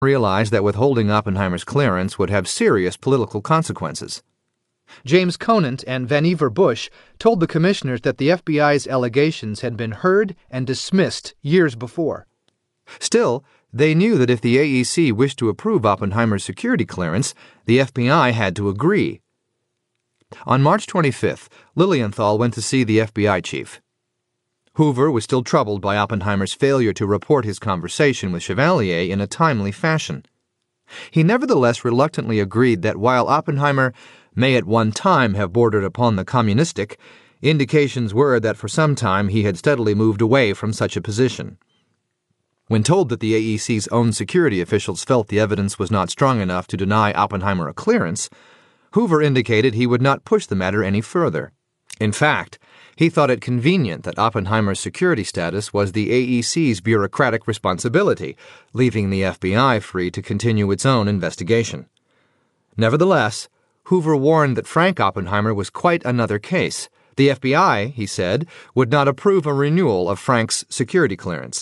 realized that withholding Oppenheimer's clearance would have serious political consequences. James Conant and Vannevar Bush told the commissioners that the FBI's allegations had been heard and dismissed years before. Still, they knew that if the AEC wished to approve Oppenheimer's security clearance, the FBI had to agree. On March 25th, Lilienthal went to see the FBI chief. Hoover was still troubled by Oppenheimer's failure to report his conversation with Chevalier in a timely fashion. He nevertheless reluctantly agreed that while Oppenheimer may at one time have bordered upon the communistic, indications were that for some time he had steadily moved away from such a position. When told that the AEC's own security officials felt the evidence was not strong enough to deny Oppenheimer a clearance, Hoover indicated he would not push the matter any further. In fact, he thought it convenient that Oppenheimer's security status was the AEC's bureaucratic responsibility, leaving the FBI free to continue its own investigation. Nevertheless, Hoover warned that Frank Oppenheimer was quite another case. The FBI, he said, would not approve a renewal of Frank's security clearance.